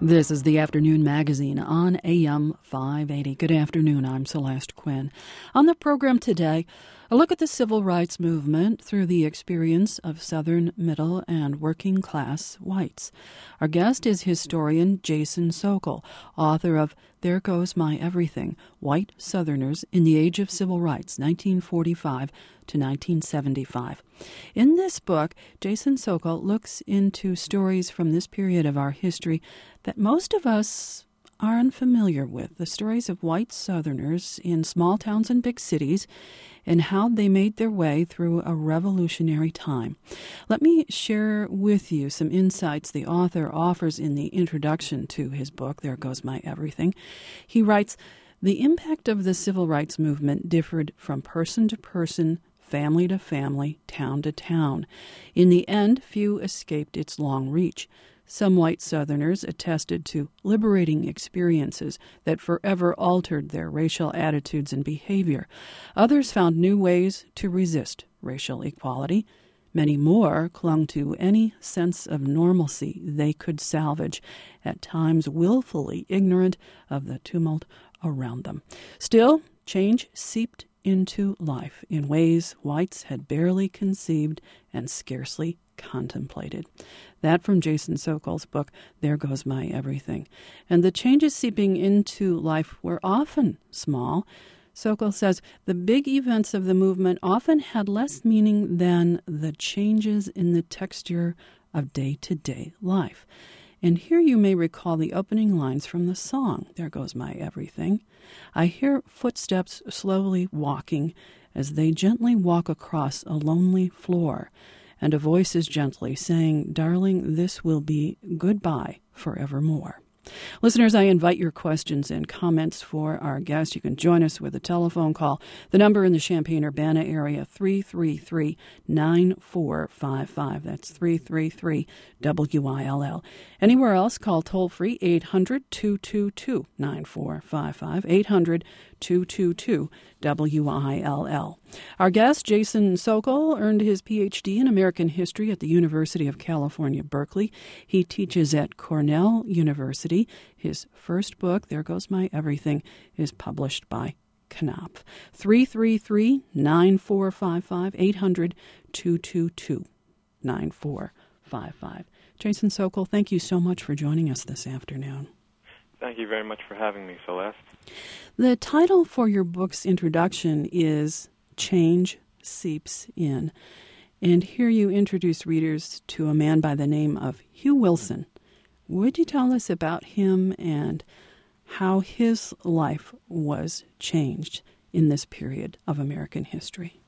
This is the Afternoon Magazine on AM 580. Good afternoon, I'm Celeste Quinn. On the program today, a look at the civil rights movement through the experience of Southern, middle, and working class whites. Our guest is historian Jason Sokol, author of There Goes My Everything, White Southerners in the Age of Civil Rights, 1945 to 1975. In this book, Jason Sokol looks into stories from this period of our history that most of us are unfamiliar with, the stories of white Southerners in small towns and big cities and how they made their way through a revolutionary time. Let me share with you some insights the author offers in the introduction to his book, There Goes My Everything. He writes, "The impact of the civil rights movement differed from person to person, family to family, town to town. In the end, few escaped its long reach. Some white Southerners attested to liberating experiences that forever altered their racial attitudes and behavior. Others found new ways to resist racial equality. Many more clung to any sense of normalcy they could salvage, at times willfully ignorant of the tumult around them. Still, change seeped into life in ways whites had barely conceived and scarcely contemplated." That from Jason Sokol's book, There Goes My Everything. And the changes seeping into life were often small. Sokol says the big events of the movement often had less meaning than the changes in the texture of day-to-day life. And here you may recall the opening lines from the song, There Goes My Everything. "I hear footsteps slowly walking as they gently walk across a lonely floor, and a voice is gently saying, 'Darling, this will be goodbye forevermore.'" Listeners, I invite your questions and comments for our guest. You can join us with a telephone call. The number in the Champaign-Urbana area, 333-9455. That's 333-WILL. Anywhere else, call toll-free 800-222-9455, 800-222-WILL. Our guest, Jason Sokol, earned his Ph.D. in American History at the University of California, Berkeley. He teaches at Cornell University. His first book, There Goes My Everything, is published by Knopf. 333-9455, 800-222-9455. Jason Sokol, thank you so much for joining us this afternoon. Thank you very much for having me, Celeste. The title for your book's introduction is Change Seeps In. And here you introduce readers to a man by the name of Hugh Wilson. Would you tell us about him and how his life was changed in this period of American history?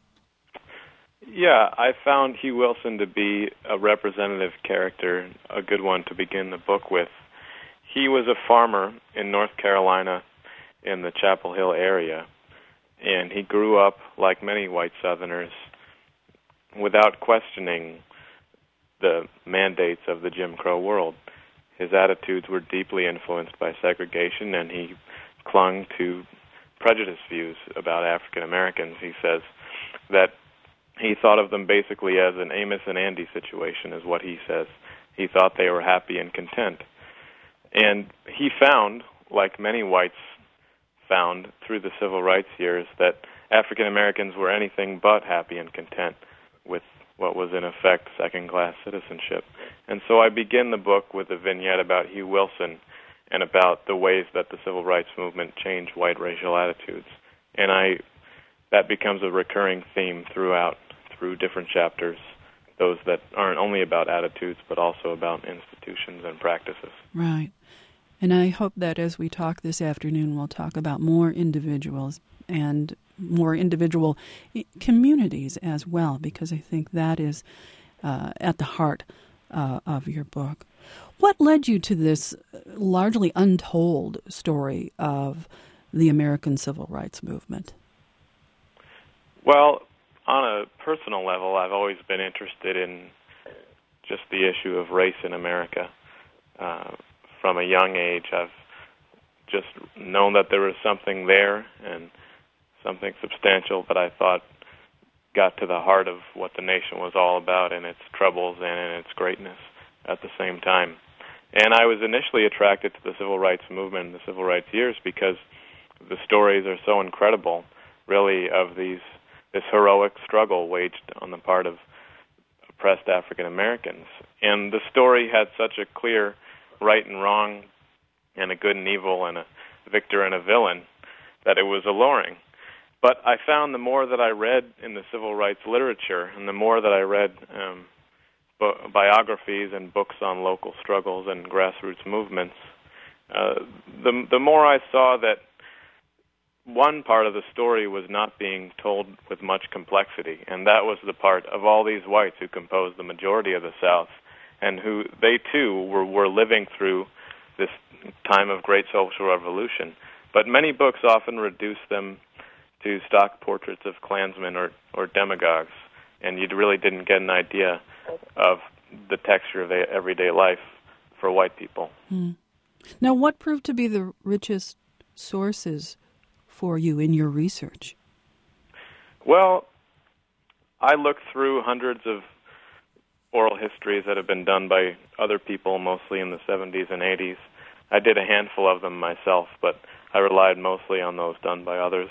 Yeah, I found Hugh Wilson to be a representative character, a good one to begin the book with. He was a farmer in North Carolina in the Chapel Hill area, and he grew up, like many white Southerners, without questioning the mandates of the Jim Crow world. His attitudes were deeply influenced by segregation, and he clung to prejudiced views about African Americans. He says that he thought of them basically as an Amos and Andy situation, is what he says. He thought they were happy and content. And he found, like many whites found through the civil rights years, that African Americans were anything but happy and content with what was in effect second-class citizenship. And so I begin the book with a vignette about Hugh Wilson and about the ways that the civil rights movement changed white racial attitudes. And that becomes a recurring theme throughout, through different chapters, those that aren't only about attitudes but also about institutions and practices. Right. And I hope that as we talk this afternoon, we'll talk about more individuals and more individual communities as well, because I think that is at the heart of your book. What led you to this largely untold story of the American Civil Rights Movement? Well, on a personal level, I've always been interested in just the issue of race in America. From a young age, I've just known that there was something there and something substantial that I thought got to the heart of what the nation was all about in its troubles and in its greatness at the same time. And I was initially attracted to the civil rights movement and the civil rights years because the stories are so incredible, really, of this heroic struggle waged on the part of oppressed African Americans. And the story had such a clear right and wrong and a good and evil and a victor and a villain that it was alluring. But I found the more that I read in the civil rights literature and the more that I read biographies and books on local struggles and grassroots movements, the more I saw that one part of the story was not being told with much complexity, and that was the part of all these whites who composed the majority of the South, and who they too were living through this time of great social revolution. But many books often reduce them to stock portraits of Klansmen or demagogues, and you really didn't get an idea of the texture of everyday life for white people. Now, what proved to be the richest sources for you in your research? Well, I looked through hundreds of oral histories that have been done by other people, mostly in the 70s and 80s. I did a handful of them myself, but I relied mostly on those done by others.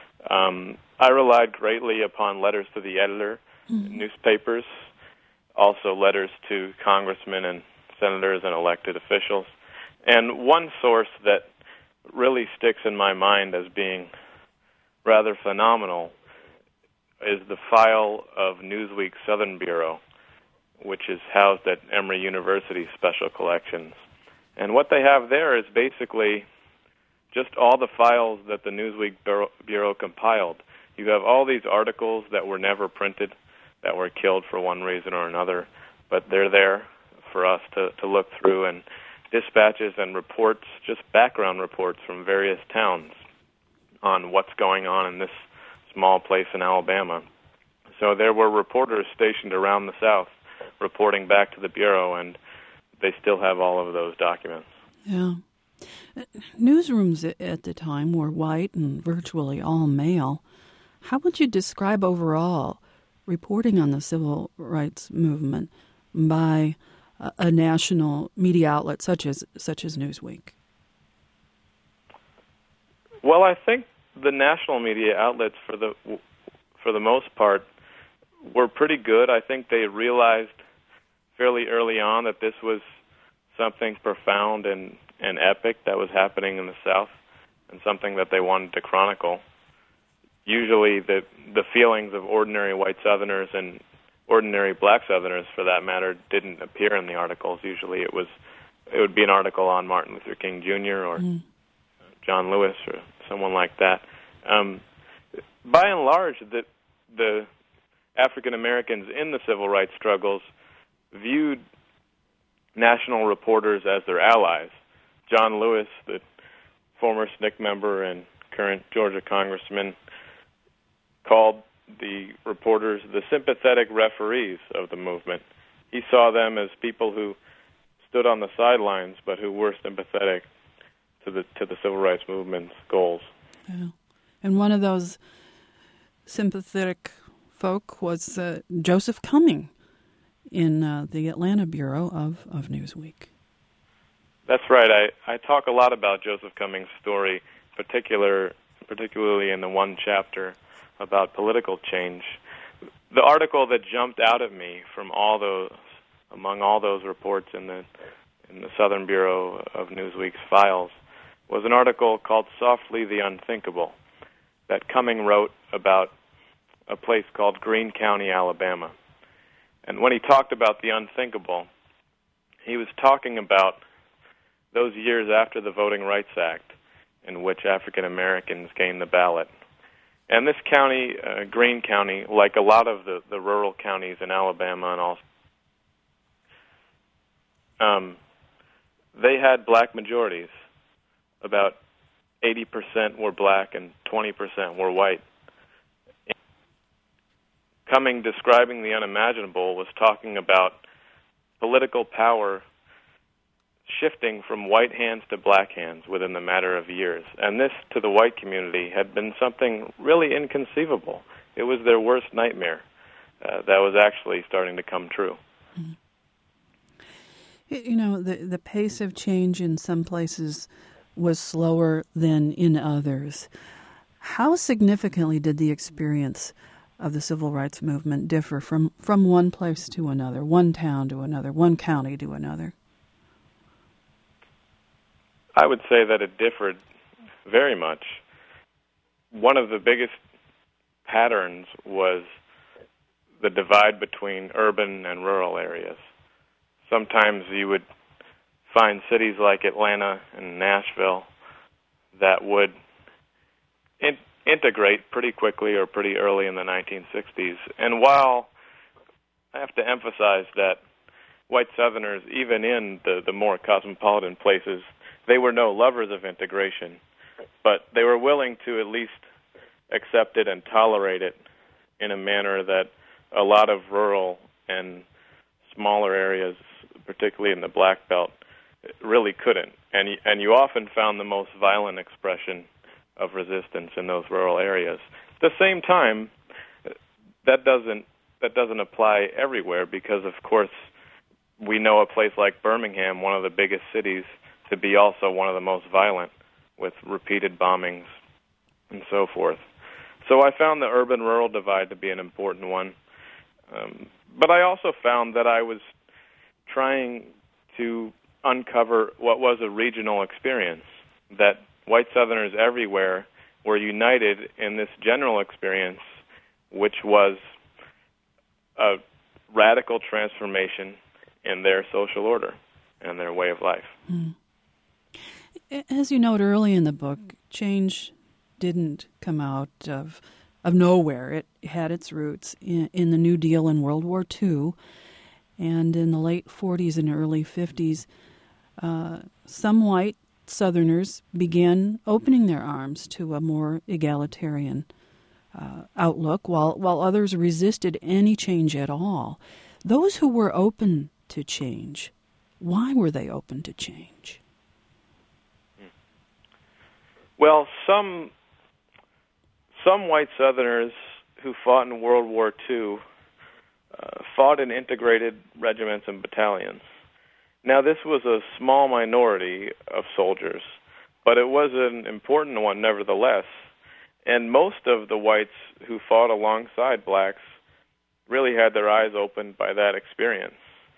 I relied greatly upon letters to the editor, newspapers, also letters to congressmen and senators and elected officials. And one source that really sticks in my mind as being rather phenomenal is the file of Newsweek's Southern Bureau, which is housed at Emory University's Special Collections. And what they have there is basically just all the files that the Newsweek Bureau compiled. You have all these articles that were never printed, that were killed for one reason or another, but they're there for us to look through, and dispatches and reports, just background reports from various towns on what's going on in this small place in Alabama. So there were reporters stationed around the South reporting back to the Bureau, and they still have all of those documents. Yeah. Newsrooms at the time were white and virtually all male. How would you describe overall reporting on the civil rights movement by a national media outlet such as Newsweek? Well, I think the national media outlets, for the most part, were pretty good. I think they realized fairly early on that this was something profound and epic that was happening in the South, and something that they wanted to chronicle. Usually the feelings of ordinary white Southerners and ordinary black Southerners, for that matter, didn't appear in the articles. Usually it would be an article on Martin Luther King Jr. or John Lewis or someone like that. By and large, the African Americans in the civil rights struggles viewed national reporters as their allies. John Lewis, the former SNCC member and current Georgia congressman, called the reporters the sympathetic referees of the movement. He saw them as people who stood on the sidelines but who were sympathetic to the civil rights movement's goals. Yeah. And one of those sympathetic folk was Joseph Cumming in the Atlanta Bureau of Newsweek. That's right. I talk a lot about Joseph Cummings' story, particularly in the one chapter about political change. The article that jumped out at me from among all those reports in the Southern Bureau of Newsweek's files was an article called "Softly the Unthinkable" that Cumming wrote about a place called Greene County, Alabama. And when he talked about the unthinkable, he was talking about those years after the Voting Rights Act, in which African Americans gained the ballot. And this county, Greene County, like a lot of the rural counties in Alabama and all, they had black majorities. About 80% were black and 20% were white. Cumming, describing the unimaginable, was talking about political power shifting from white hands to black hands within the matter of years. And this, to the white community, had been something really inconceivable. It was their worst nightmare that was actually starting to come true. The pace of change in some places was slower than in others. How significantly did the experience of the civil rights movement differ from one place to another, one town to another, one county to another? I would say that it differed very much. One of the biggest patterns was the divide between urban and rural areas. Sometimes you would find cities like Atlanta and Nashville that would integrate pretty quickly or pretty early in the 1960s. And while I have to emphasize that white Southerners, even in the more cosmopolitan places, they were no lovers of integration, but they were willing to at least accept it and tolerate it in a manner that a lot of rural and smaller areas, particularly in the Black Belt, really couldn't. And you often found the most violent expression of resistance in those rural areas. At the same time, that doesn't apply everywhere because, of course, we know a place like Birmingham, one of the biggest cities, to be also one of the most violent, with repeated bombings and so forth. So I found the urban-rural divide to be an important one. But I also found that I was trying to uncover what was a regional experience, that white Southerners everywhere were united in this general experience, which was a radical transformation in their social order and their way of life. Mm. As you note early in the book, change didn't come out of nowhere. It had its roots in the New Deal in World War II, and in the late 40s and early 50s, some white Southerners began opening their arms to a more egalitarian outlook, while others resisted any change at all. Those who were open to change, why were they open to change? Well, some white Southerners who fought in World War II fought in integrated regiments and battalions. Now, this was a small minority of soldiers, but it was an important one nevertheless. And most of the whites who fought alongside blacks really had their eyes opened by that experience.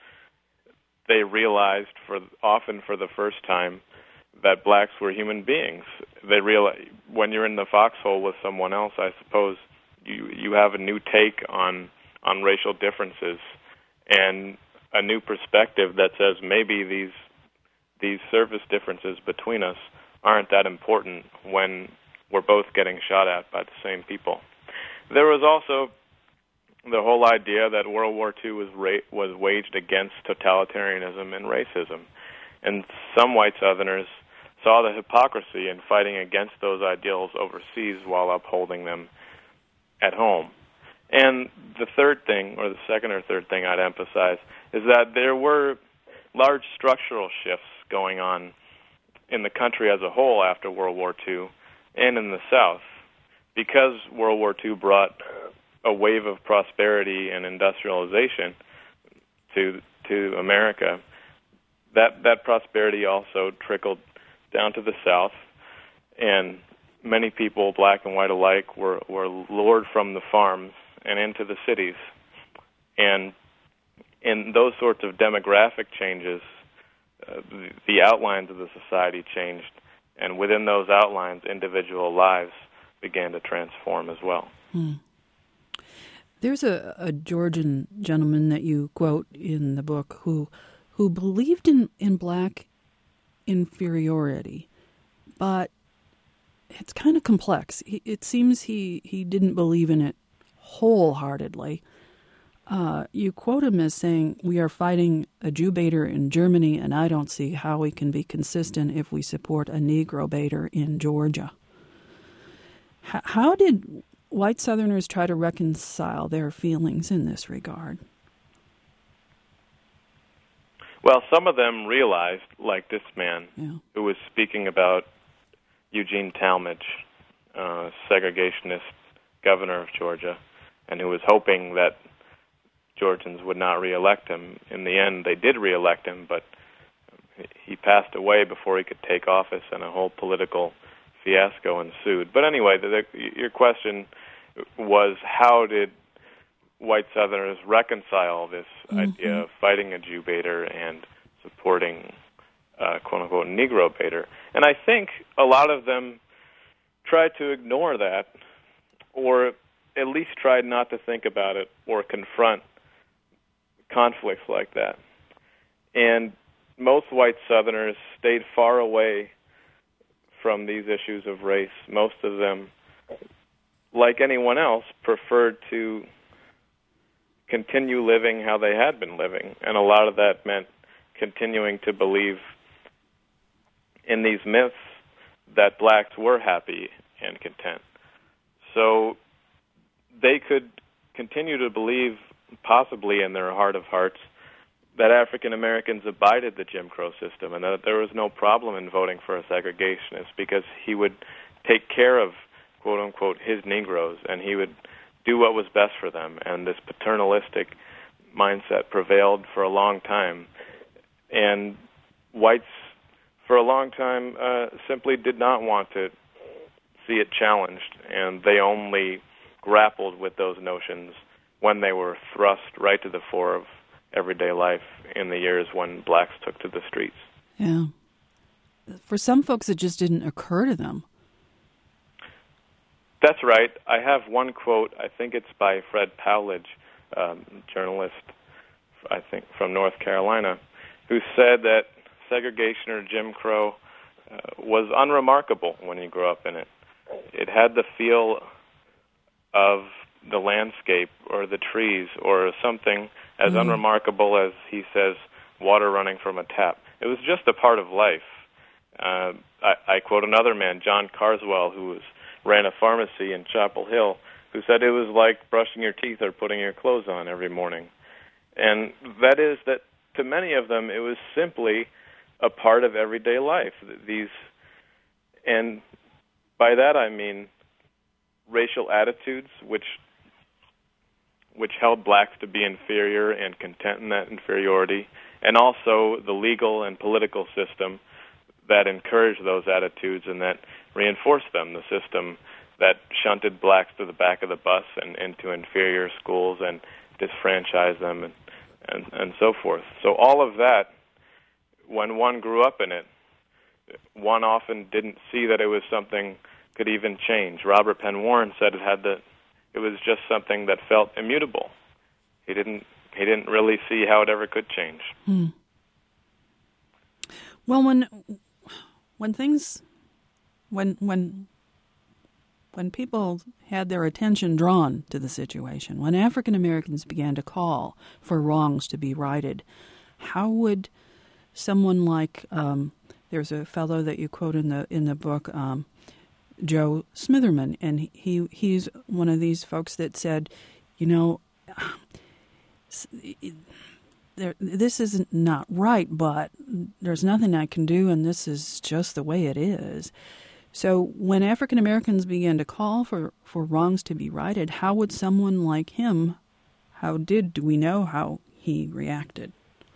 They realized, often for the first time, that blacks were human beings. They realize when you're in the foxhole with someone else, I suppose you have a new take on racial differences and a new perspective that says maybe these surface differences between us aren't that important when we're both getting shot at by the same people. There was also the whole idea that World War II was waged against totalitarianism and racism, and some white Southerners saw the hypocrisy in fighting against those ideals overseas while upholding them at home. And the third thing, or the second or third thing I'd emphasize, is that there were large structural shifts going on in the country as a whole after World War II and in the South. Because World War II brought a wave of prosperity and industrialization to America, that prosperity also trickled down to the South, and many people, black and white alike, were lured from the farms and into the cities. And in those sorts of demographic changes, the outlines of the society changed, and within those outlines, individual lives began to transform as well. There's a Georgian gentleman that you quote in the book who believed in black inferiority, but it's kind of complex. It seems he didn't believe in it wholeheartedly. You quote him as saying, "We are fighting a Jew baiter in Germany, and I don't see how we can be consistent if we support a Negro baiter in Georgia." How did white Southerners try to reconcile their feelings in this regard? Well, some of them realized, like this man, who was speaking about Eugene Talmadge, segregationist governor of Georgia, and who was hoping that Georgians would not reelect him. In the end, they did reelect him, but he passed away before he could take office, and a whole political fiasco ensued. But anyway, your question was, how did white Southerners reconcile this idea of fighting a Jew baiter and supporting quote-unquote Negro baiter? And I think a lot of them tried to ignore that, or at least tried not to think about it or confront conflicts like that. And most white Southerners stayed far away from these issues of race. Most of them, like anyone else, preferred to continue living how they had been living, and a lot of that meant continuing to believe in these myths that blacks were happy and content. So they could continue to believe, possibly in their heart of hearts, that African Americans abided the Jim Crow system and that there was no problem in voting for a segregationist because he would take care of, quote-unquote, his Negroes, and he would do what was best for them. And this paternalistic mindset prevailed for a long time. And whites, for a long time, simply did not want to see it challenged, and they only grappled with those notions when they were thrust right to the fore of everyday life in the years when blacks took to the streets. Yeah. For some folks, it just didn't occur to them. That's right. I have one quote, I think it's by Fred Powledge, journalist, I think, from North Carolina, who said that segregation or Jim Crow was unremarkable when you grew up in it. It had the feel of the landscape or the trees or something as unremarkable as, he says, water running from a tap. It was just a part of life. I quote another man, John Carswell, who ran a pharmacy in Chapel Hill, who said it was like brushing your teeth or putting your clothes on every morning. And that is that to many of them it was simply a part of everyday life. And by that I mean racial attitudes which held blacks to be inferior and content in that inferiority, and also the legal and political system that encouraged those attitudes and that reinforced them, the system that shunted blacks to the back of the bus and into inferior schools and disfranchised them and so forth. So all of that, when one grew up in it, one often didn't see that it was something could even change. Robert Penn Warren said it was just something that felt immutable. He didn't really see how it ever could change. Well, when people had their attention drawn to the situation, when African Americans began to call for wrongs to be righted, how would someone like there's a fellow that you quote in the book, Joe Smitherman, and he's one of these folks that said, this is not right, but there's nothing I can do, and this is just the way it is. So when African Americans began to call for wrongs to be righted, how would someone like him, do we know how he reacted?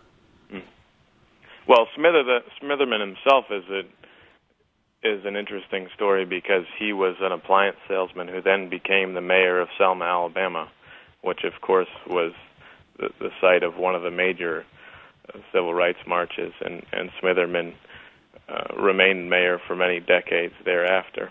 Well, Smitherman himself is an interesting story because he was an appliance salesman who then became the mayor of Selma, Alabama, which of course was the site of one of the major civil rights marches, and Smitherman remained mayor for many decades thereafter.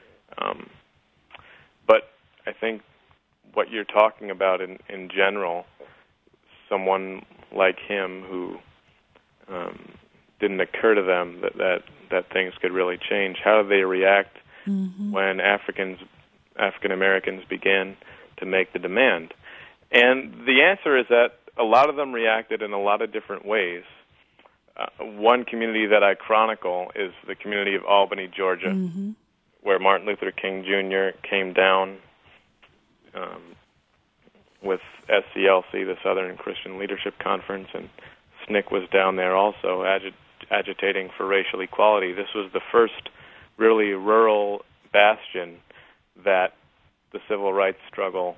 But I think what you're talking about in general, someone like him who didn't occur to them that things could really change. How did they react when African Americans began to make the demand? And the answer is that a lot of them reacted in a lot of different ways. One community that I chronicle is the community of Albany, Georgia, where Martin Luther King Jr. came down with SCLC, the Southern Christian Leadership Conference, and SNCC was down there also agitating for racial equality. This was the first really rural bastion that the civil rights struggle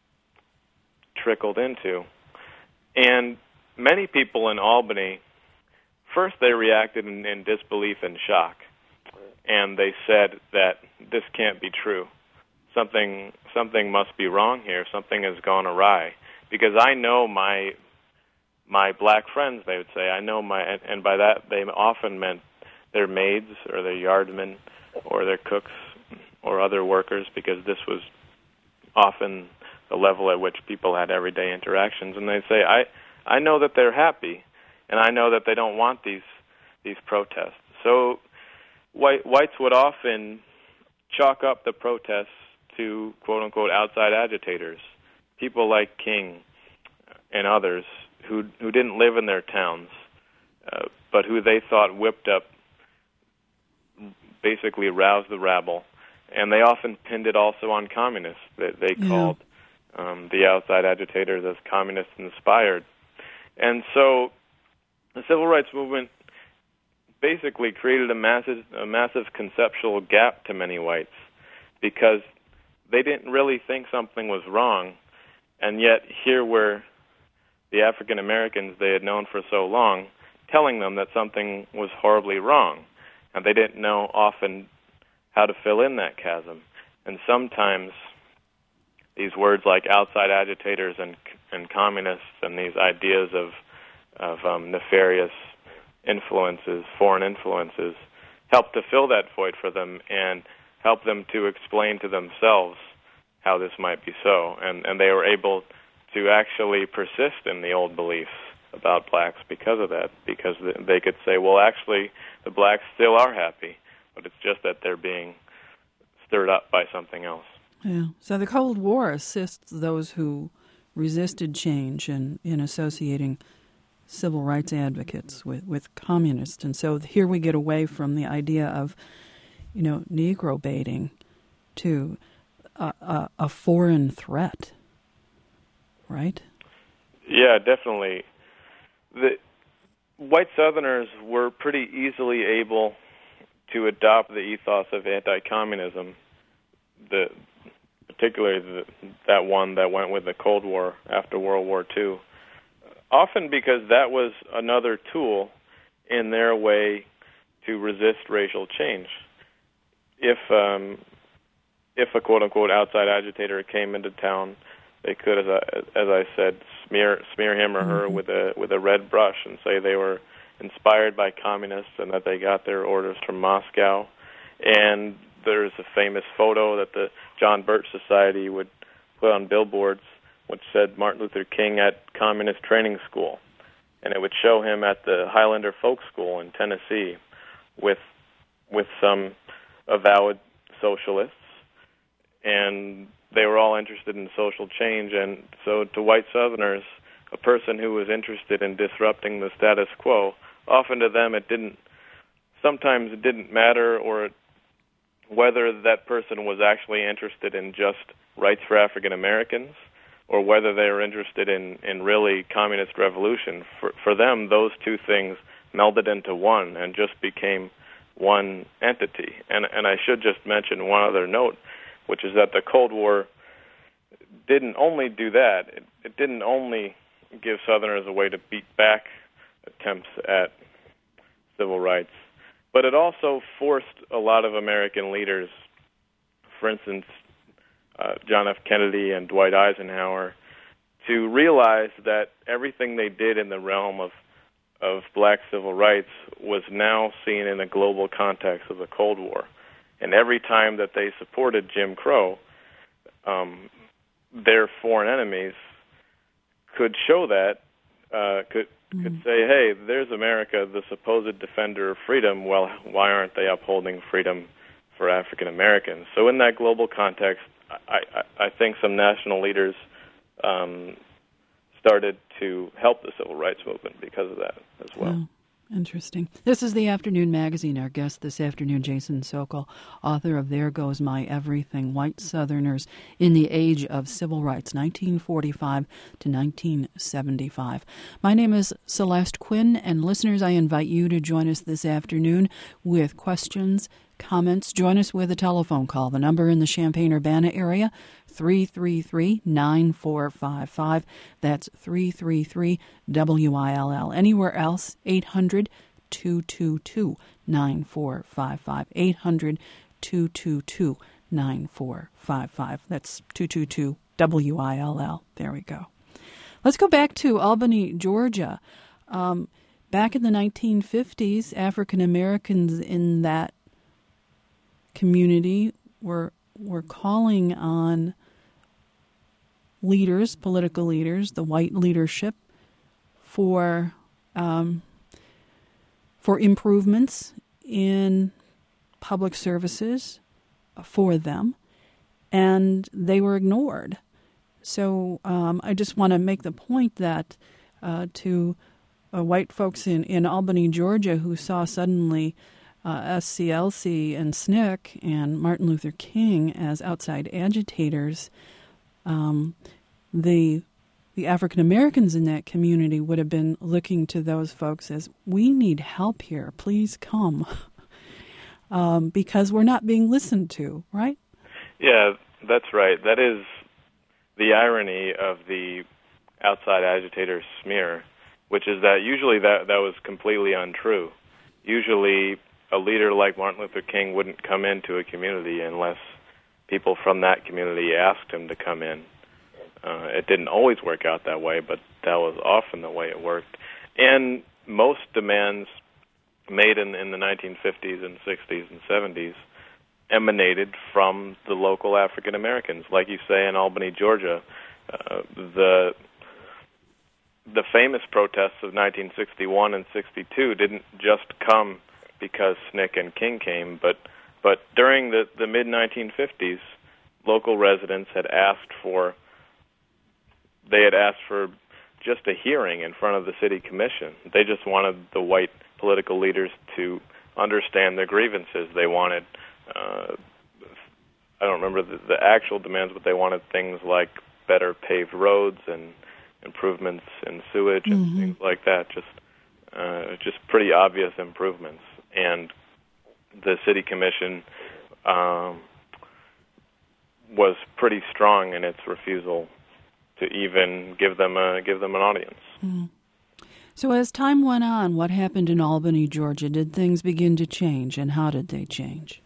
trickled into. And many people in Albany first they reacted in disbelief and shock, and they said that this can't be true. Something must be wrong here. Something has gone awry. Because I know my black friends, they would say. I know and by that they often meant their maids or their yardmen or their cooks or other workers, because this was often the level at which people had everyday interactions. And they say, I know that they're happy, and I know that they don't want these protests. So whites would often chalk up the protests to quote-unquote outside agitators, people like King and others who didn't live in their towns, but who they thought whipped up, basically roused the rabble. And they often pinned it also on communists. They called the outside agitators as communist-inspired. And so the civil rights movement basically created a massive conceptual gap to many whites, because they didn't really think something was wrong, and yet here were the African Americans they had known for so long telling them that something was horribly wrong, and they didn't know often how to fill in that chasm. And sometimes these words like outside agitators and communists and these ideas of nefarious influences, foreign influences, help to fill that void for them and help them to explain to themselves how this might be so. And they were able to actually persist in the old beliefs about blacks because of that, because they could say, well, actually, the blacks still are happy, but it's just that they're being stirred up by something else. Yeah. So the Cold War assists those who resisted change in associating civil rights advocates with communists. And so here we get away from the idea of, Negro baiting to a foreign threat, right? Yeah, definitely. The white Southerners were pretty easily able to adopt the ethos of anti-communism, particularly that one that went with the Cold War after World War II, often because that was another tool in their way to resist racial change. If a quote-unquote outside agitator came into town, they could, as I said, smear him or her with a red brush and say they were inspired by communists and that they got their orders from Moscow. And there's a famous photo that the John Birch Society would put on billboards, which said Martin Luther King at Communist Training School. And it would show him at the Highlander Folk School in Tennessee with some avowed socialists. And they were all interested in social change. And so to white Southerners, a person who was interested in disrupting the status quo, often to them sometimes it didn't matter or whether that person was actually interested in just rights for African Americans or whether they were interested in really communist revolution. For them, those two things melded into one and just became one entity. And I should just mention one other note, which is that the Cold War didn't only do that. It didn't only give Southerners a way to beat back attempts at civil rights, but it also forced a lot of American leaders, for instance, John F. Kennedy and Dwight Eisenhower, to realize that everything they did in the realm of black civil rights was now seen in a global context of the Cold War. And every time that they supported Jim Crow, their foreign enemies could show that, could say, hey, there's America, the supposed defender of freedom. Well, why aren't they upholding freedom for African Americans? So in that global context, I think some national leaders started to help the civil rights movement because of that as well. Oh, interesting. This is the Afternoon Magazine. Our guest this afternoon, Jason Sokol, author of There Goes My Everything, White Southerners in the Age of Civil Rights, 1945 to 1975. My name is Celeste Quinn, and listeners, I invite you to join us this afternoon with questions, comments. Join us with a telephone call. The number in the Champaign-Urbana area, 333-9455. That's 333-WILL. Anywhere else, 800 800-222-9455. 800-222-9455. That's 222-WILL. There we go. Let's go back to Albany, Georgia. Back in the 1950s, African Americans in that community were calling on leaders, political leaders, the white leadership, for improvements in public services for them, and they were ignored. So I just want to make the point that to white folks in Albany, Georgia, who saw suddenly SCLC and SNCC and Martin Luther King as outside agitators, the African Americans in that community would have been looking to those folks as, we need help here, please come, because we're not being listened to, right? Yeah, that's right. That is the irony of the outside agitator smear, which is that usually that was completely untrue. Usually a leader like Martin Luther King wouldn't come into a community unless people from that community asked him to come in. It didn't always work out that way, but that was often the way it worked. And most demands made in the 1950s and 60s and 70s emanated from the local African Americans. Like you say, in Albany, Georgia, the famous protests of 1961 and 62 didn't just come because SNCC and King came, but during the mid-1950s, local residents had asked for just a hearing in front of the city commission. They just wanted the white political leaders to understand their grievances. They wanted, I don't remember the actual demands, but they wanted things like better paved roads and improvements in sewage and things like that, just pretty obvious improvements. And the city commission was pretty strong in its refusal to even give them an audience. So as time went on, what happened in Albany, Georgia? Did things begin to change, and how did they change?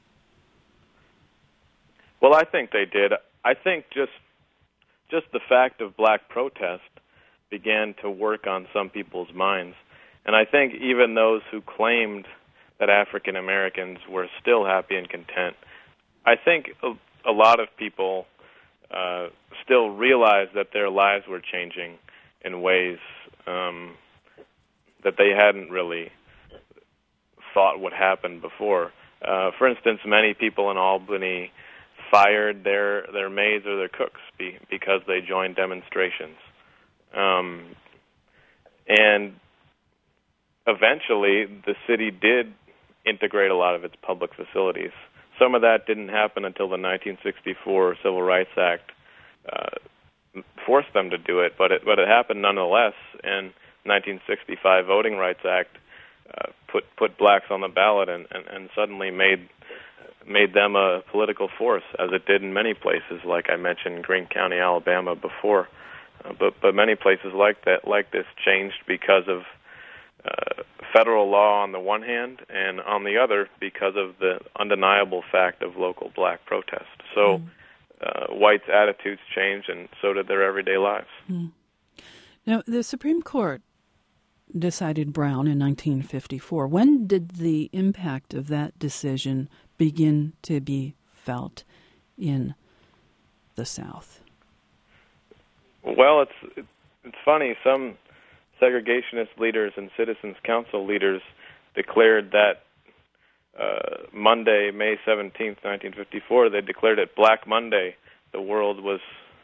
Well, I think they did. I think just the fact of black protest began to work on some people's minds. And I think even those who claimed that African Americans were still happy and content, I think a lot of people still realized that their lives were changing in ways that they hadn't really thought would happen before. For instance, many people in Albany fired their maids or their cooks because they joined demonstrations. And eventually, the city did integrate a lot of its public facilities. Some of that didn't happen until the 1964 Civil Rights Act forced them to do it, but it happened nonetheless. And 1965 Voting Rights Act put blacks on the ballot and suddenly made them a political force, as it did in many places, like I mentioned, Greene County, Alabama before. But many places like this changed because of federal law on the one hand, and on the other because of the undeniable fact of local black protest. So whites' attitudes changed, and so did their everyday lives. Now, the Supreme Court decided Brown in 1954. When did the impact of that decision begin to be felt in the South? Well, it's funny. Some segregationist leaders and Citizens Council leaders declared that Monday, May 17th, 1954, they declared it Black Monday. The world was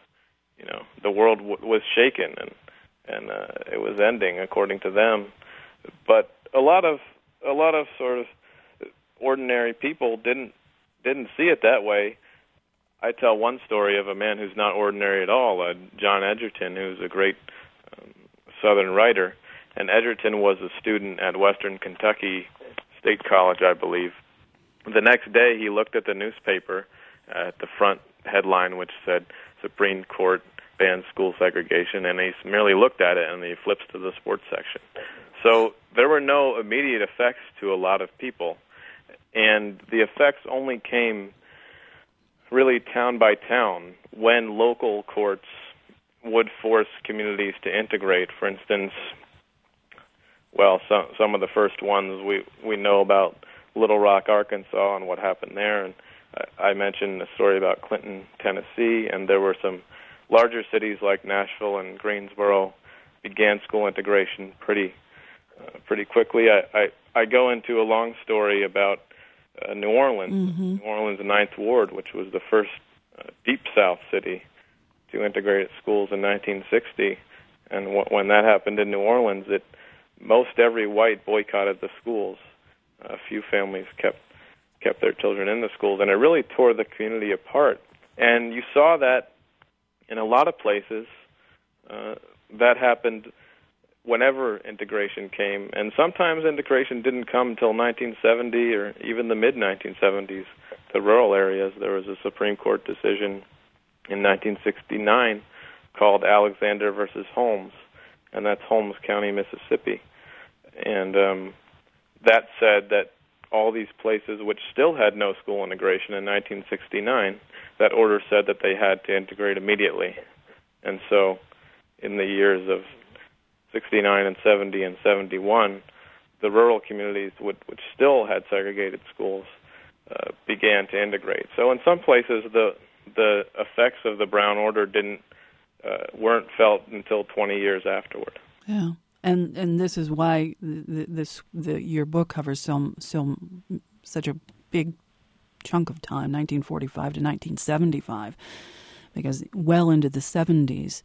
shaken and it was ending, according to them. But a lot of sort of ordinary people didn't see it that way. I tell one story of a man who's not ordinary at all, John Edgerton, who's a great Southern writer. And Edgerton was a student at Western Kentucky State College, I believe. The next day, he looked at the newspaper at the front headline, which said, Supreme Court bans school segregation, and he merely looked at it, and he flips to the sports section. So there were no immediate effects to a lot of people, and the effects only came really town by town when local courts would force communities to integrate. For instance, well, some of the first ones we know about Little Rock, Arkansas, and what happened there, and I mentioned a story about Clinton, Tennessee, and there were some larger cities like Nashville and Greensboro began school integration pretty quickly. I go into a long story about New Orleans, New Orleans' Ninth Ward, which was the first Deep South city to integrate its schools in 1960. And when that happened in New Orleans, most every white boycotted the schools. A few families kept their children in the schools, and it really tore the community apart. And you saw that in a lot of places. That happened whenever integration came, and sometimes integration didn't come until 1970 or even the mid-1970s to rural areas. There was a Supreme Court decision in 1969 called Alexander versus Holmes, and that's Holmes County, Mississippi. And that said that all these places which still had no school integration in 1969, that order said that they had to integrate immediately. And so in the years of 69 and 70 and 71, the rural communities which still had segregated schools began to integrate. So in some places, the effects of the Brown Order weren't felt until 20 years afterward. Yeah, and this is why your book covers such a big chunk of time, 1945 to 1975, because well into the 70s,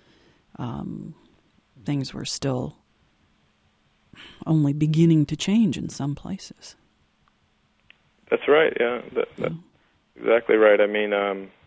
things were still only beginning to change in some places. That's right, yeah. That's exactly right. I mean,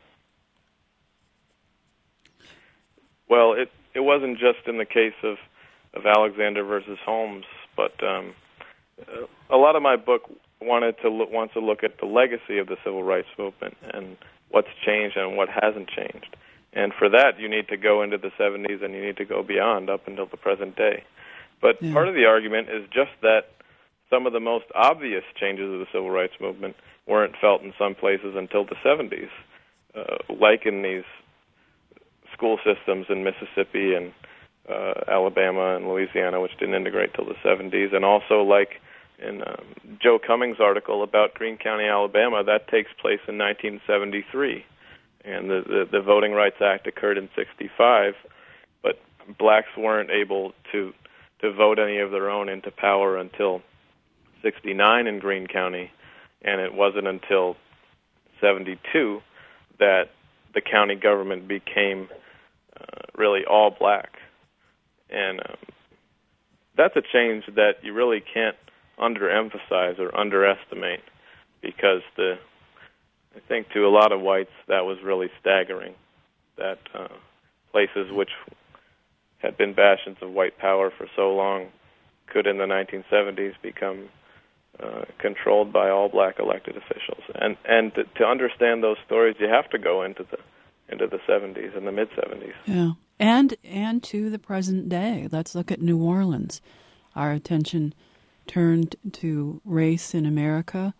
well, it wasn't just in the case of Alexander versus Holmes, but a lot of my book wants to look at the legacy of the civil rights movement and what's changed and what hasn't changed. And for that, you need to go into the 70s and you need to go beyond up until the present day. But part of the argument is just that some of the most obvious changes of the civil rights movement weren't felt in some places until the 70s, like in these school systems in Mississippi and Alabama and Louisiana, which didn't integrate till the 70s, and also like in Joe Cummings' article about Greene County, Alabama, that takes place in 1973. And the Voting Rights Act occurred in 65, but blacks weren't able to vote any of their own into power until 69 in Greene County, and it wasn't until 72 that the county government became really all black. And that's a change that you really can't underemphasize or underestimate, because I think to a lot of whites that was really staggering, that places which had been bastions of white power for so long could in the 1970s become controlled by all black elected officials. And to understand those stories, you have to go into the 70s and the mid-70s. Yeah, and to the present day. Let's look at New Orleans. Our attention turned to race in America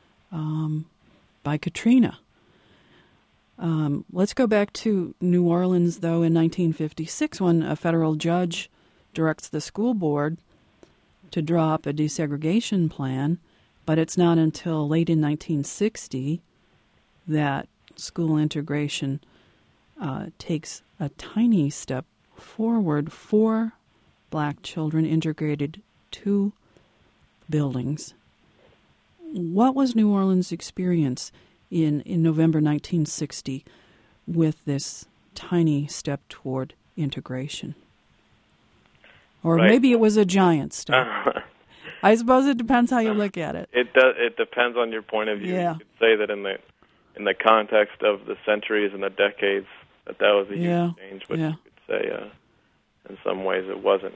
by Katrina. Let's go back to New Orleans, though, in 1956, when a federal judge directs the school board to drop a desegregation plan, but it's not until late in 1960 that school integration takes a tiny step forward. 4 black children integrated 2 buildings. What was New Orleans' experience in November 1960 with this tiny step toward integration? Or maybe it was a giant step. I suppose it depends how you look at it. It does. It depends on your point of view. Yeah. You could say that in the context of the centuries and the decades that was a huge change, but you could say in some ways it wasn't.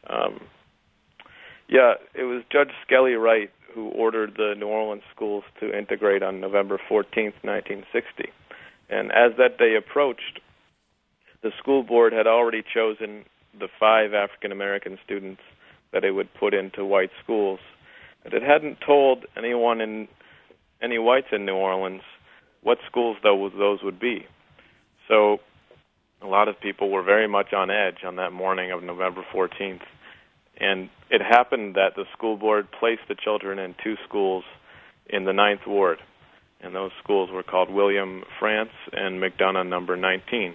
It was Judge Skelly Wright who ordered the New Orleans schools to integrate on November 14th, 1960. And as that day approached, the school board had already chosen the 5 African-American students that it would put into white schools. But it hadn't told any whites in New Orleans what schools those would be. So a lot of people were very much on edge on that morning of November 14th. And it happened that the school board placed the children in two schools in the 9th Ward. And those schools were called William France and McDonough number 19.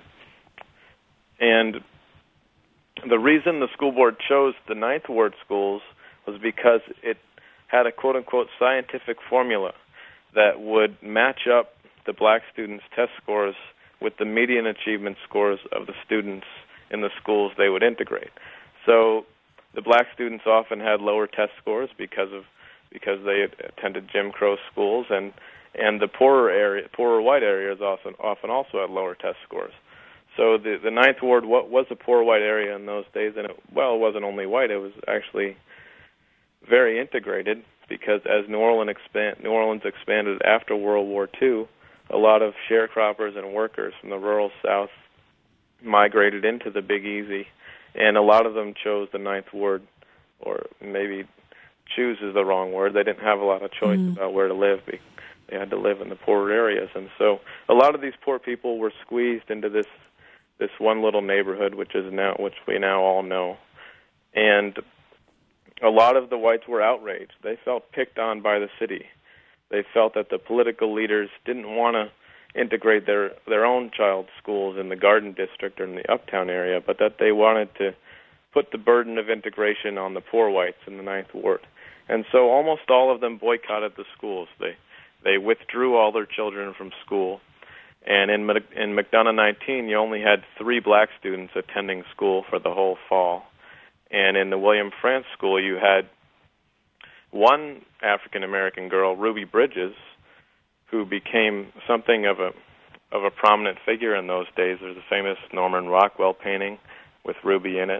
And the reason the school board chose the 9th Ward schools was because it had a quote-unquote scientific formula that would match up the black students' test scores with the median achievement scores of the students in the schools they would integrate. So the black students often had lower test scores because they attended Jim Crow schools, and the poorer white areas often also had lower test scores. So the 9th Ward was a poor white area in those days, and it wasn't only white; it was actually very integrated, because as New Orleans expanded after World War II, a lot of sharecroppers and workers from the rural South migrated into the Big Easy, and a lot of them chose the 9th Ward, or maybe choose is the wrong word. They didn't have a lot of choice about where to live. They had to live in the poorer areas, and so a lot of these poor people were squeezed into this one little neighborhood, which we now all know. And a lot of the whites were outraged. They felt picked on by the city. They felt that the political leaders didn't want to integrate their own child's schools in the Garden District or in the Uptown area, but that they wanted to put the burden of integration on the poor whites in the 9th Ward. And so almost all of them boycotted the schools. They withdrew all their children from school. And in McDonough 19, you only had 3 black students attending school for the whole fall. And in the William France school, you had one African-American girl, Ruby Bridges, who became something of a prominent figure in those days. There's a famous Norman Rockwell painting with Ruby in it.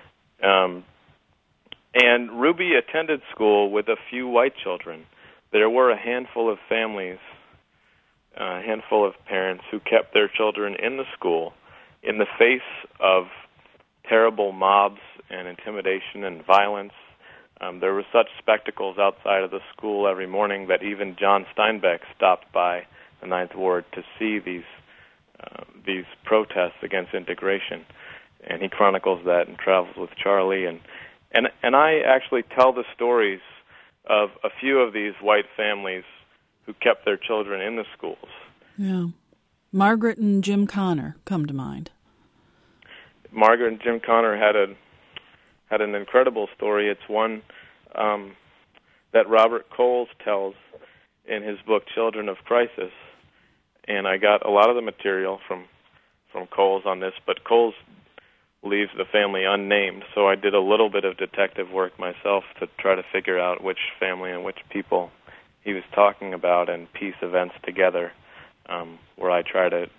And Ruby attended school with a few white children. There were a handful of families, a handful of parents who kept their children in the school in the face of terrible mobs and intimidation and violence. There were such spectacles outside of the school every morning that even John Steinbeck stopped by the 9th Ward to see these protests against integration. And he chronicles that in Travels with Charlie. And I actually tell the stories of a few of these white families who kept their children in the schools. Yeah. Margaret and Jim Connor come to mind. Margaret and Jim Connor had an incredible story. It's one that Robert Coles tells in his book Children of Crisis. And I got a lot of the material from Coles on this, but Coles leaves the family unnamed, so I did a little bit of detective work myself to try to figure out which family and which people he was talking about and piece events together, where I try to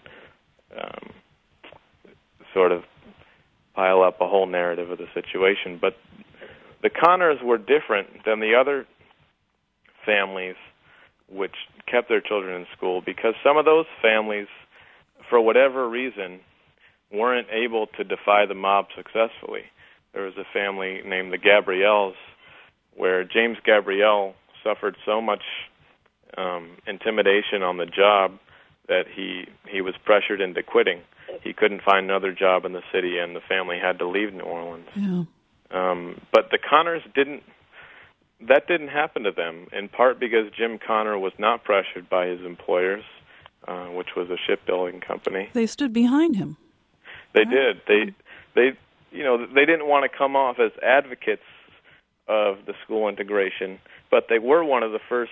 sort of pile up a whole narrative of the situation. But the Connors were different than the other families which kept their children in school, because some of those families, for whatever reason, weren't able to defy the mob successfully. There was a family named the Gabrielles where James Gabrielle suffered so much intimidation on the job that he was pressured into quitting. He couldn't find another job in the city, and the family had to leave New Orleans. Yeah. But the Connors didn't happen to them, in part because Jim Connor was not pressured by his employers, which was a shipbuilding company. They stood behind him. They did. They didn't want to come off as advocates of the school integration, but they were one of the first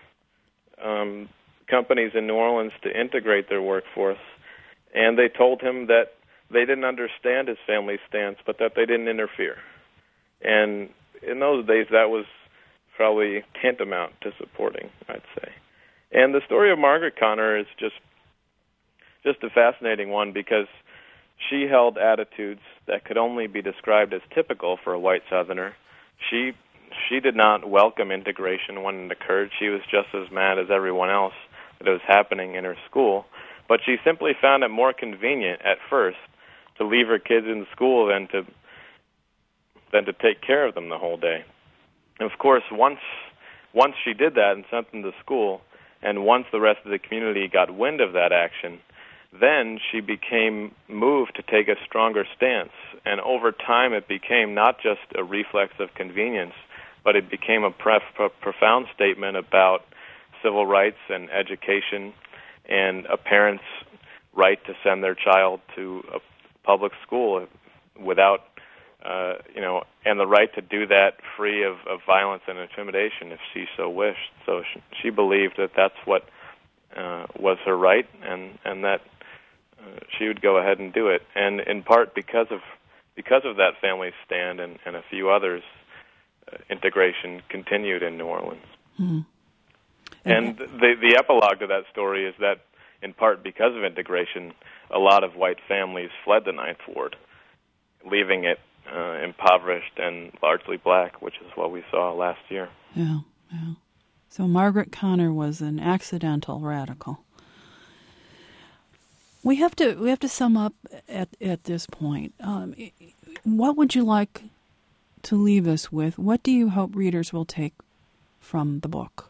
companies in New Orleans to integrate their workforce. And they told him that they didn't understand his family's stance, but that they didn't interfere. And in those days, that was probably tantamount to supporting, I'd say. And the story of Margaret Connor is just a fascinating one, because she held attitudes that could only be described as typical for a white Southerner. She did not welcome integration when it occurred. She was just as mad as everyone else that it was happening in her school. But she simply found it more convenient at first to leave her kids in school than to than to take care of them the whole day. And of course, once she did that and sent them to school, and once the rest of the community got wind of that action, then she became moved to take a stronger stance. And over time, it became not just a reflex of convenience, but it became a profound statement about civil rights and education and a parent's right to send their child to a public school without, and the right to do that free of violence and intimidation if she so wished. So she believed that that's what was her right, and that she would go ahead and do it. And in part because of that family stand and a few others, integration continued in New Orleans. Mm-hmm. And the epilogue to that story is that, in part because of integration, a lot of white families fled the Ninth Ward, leaving it impoverished and largely black, which is what we saw last year. Yeah. So Margaret Connor was an accidental radical. We have to sum up at this point. What would you like to leave us with? What do you hope readers will take from the book?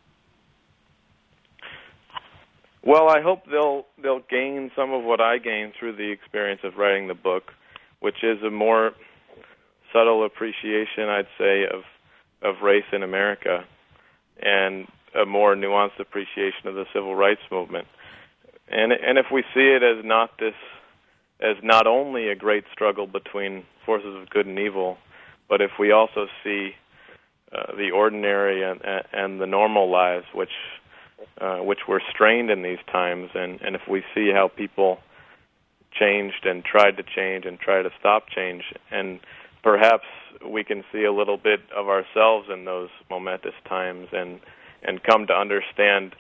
Well, I hope they'll gain some of what I gained through the experience of writing the book, which is a more subtle appreciation, I'd say, of race in America, and a more nuanced appreciation of the civil rights movement. And if we see it as not only a great struggle between forces of good and evil, but if we also see the ordinary and the normal lives which were strained in these times, and if we see how people changed and tried to change and try to stop change, and perhaps we can see a little bit of ourselves in those momentous times and come to understand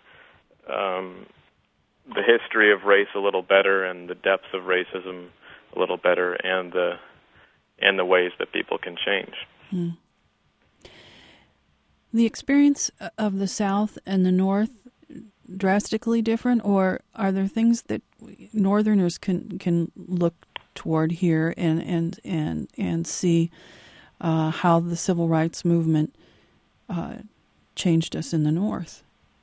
the history of race a little better and the depths of racism a little better, and the ways that people can change. Hmm. The experience of the South and the North drastically different, or are there things that Northerners can look toward here and see how the civil rights movement changed us in the North?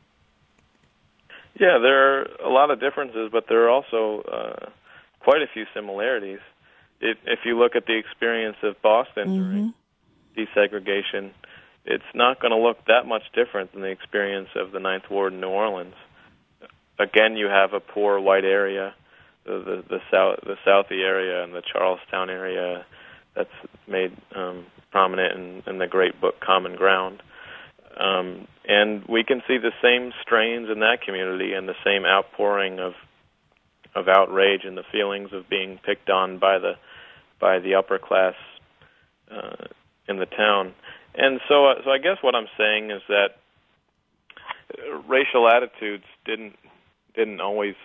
Yeah, there are a lot of differences, but there are also quite a few similarities. If you look at the experience of Boston during desegregation, it's not going to look that much different than the experience of the Ninth Ward in New Orleans. Again, you have a poor white area, the Southie area and the Charlestown area that's made prominent in the great book Common Ground. And we can see the same strains in that community and the same outpouring of outrage and the feelings of being picked on by the upper class in the town. And so I guess what I'm saying is that racial attitudes didn't always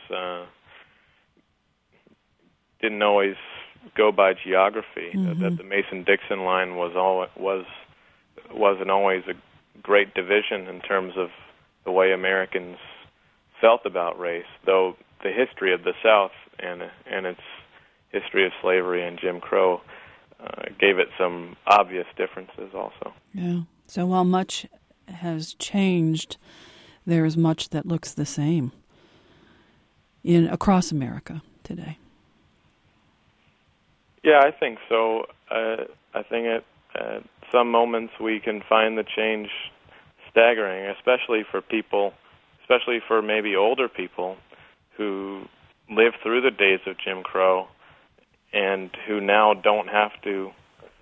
go by geography. That the Mason-Dixon line wasn't always a great division in terms of the way Americans felt about race, though the history of the South and its history of slavery and Jim Crow gave it some obvious differences also. Yeah. So while much has changed, there is much that looks the same across America today. Yeah, I think so. I think at some moments we can find the change staggering, especially for maybe older people who lived through the days of Jim Crow and who now don't have to,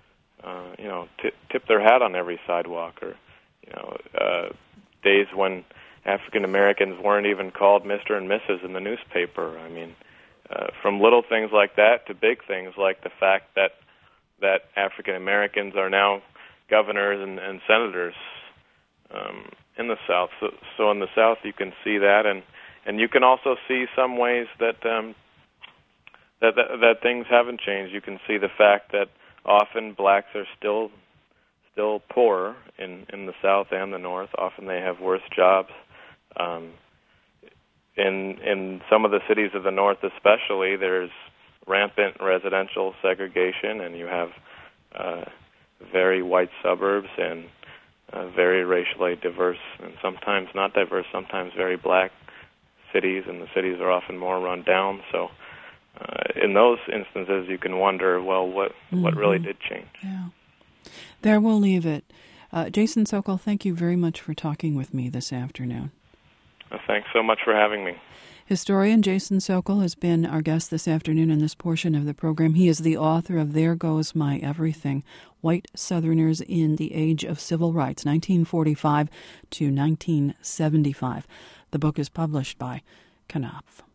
tip their hat on every sidewalk, or days when African Americans weren't even called Mr. and Mrs. in the newspaper. I mean, from little things like that to big things like the fact that African Americans are now governors and senators in the South. So in the South you can see that, and you can also see some ways that that things haven't changed. You can see the fact that often blacks are still poorer in the South and the North. Often they have worse jobs. In some of the cities of the North especially, there's rampant residential segregation, and you have very white suburbs and very racially diverse and sometimes not diverse, sometimes very black cities, and the cities are often more run down. So in those instances, you can wonder, well, what really did change? Yeah. There we'll leave it. Jason Sokol, thank you very much for talking with me this afternoon. Thanks so much for having me. Historian Jason Sokol has been our guest this afternoon in this portion of the program. He is the author of There Goes My Everything, White Southerners in the Age of Civil Rights, 1945 to 1975. The book is published by Knopf.